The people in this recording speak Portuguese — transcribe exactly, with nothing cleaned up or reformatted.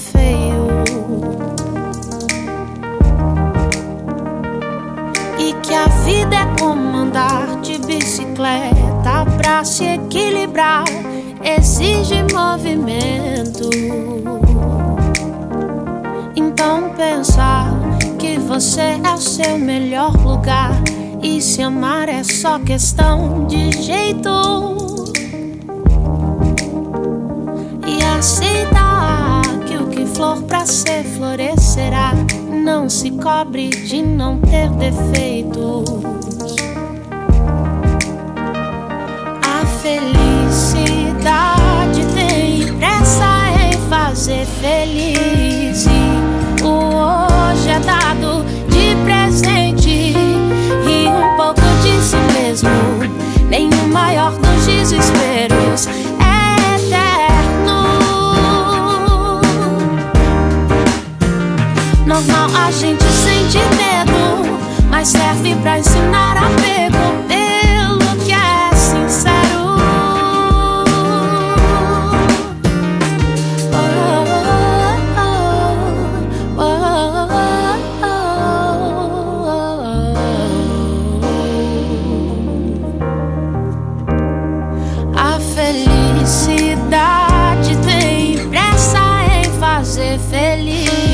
feio e que a vida é como andar de bicicleta. Pra se equilibrar exige movimento. Então pensar que você é o seu melhor lugar e se amar é só questão de jeito. E aceitar que o que flor pra ser florescerá. Não se cobre de não ter defeitos. A felicidade tem pressa em fazer feliz. E o hoje é dado de presente e um pouco de si mesmo. Nem o maior dos desesperos é eterno. Normal a gente sente medo, mas serve pra ensinar apego pelo que é sincero. A felicidade tem pressa em fazer feliz.